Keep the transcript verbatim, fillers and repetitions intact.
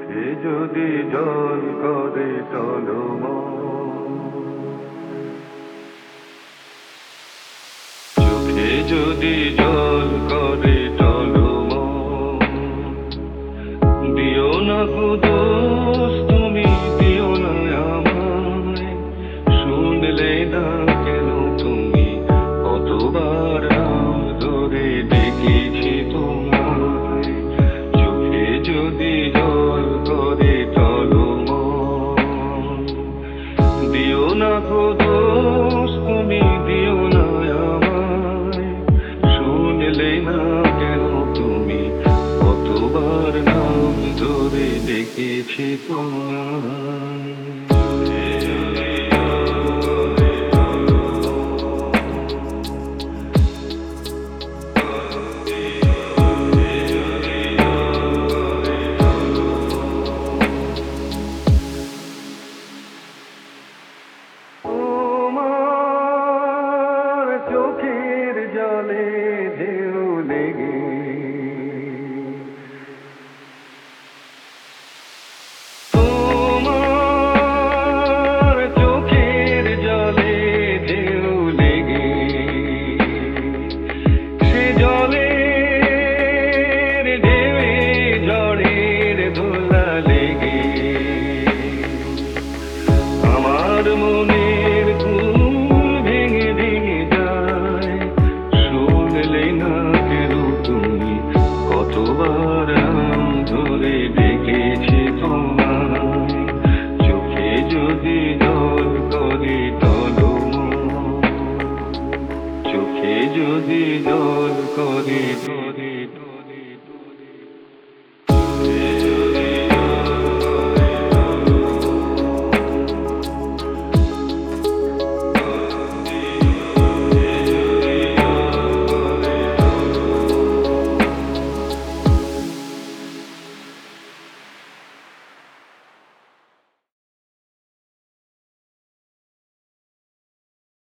চোখে যদি জল করে টলমল, চোখে যদি জল করে টলমল, দিও না গো দোষ তুমি, দিও না আমায়। শুনলে না কেন তুমি, কতবার নাম ধরে ডেকেছি তোমায়। চোখে যদি জল করে টলমল, দিও না গো দোষ তুমি, দিও না আমায়। শুনলে না কেন তুমি, কতবার নাম ধরে ডেকেছি তোমায়।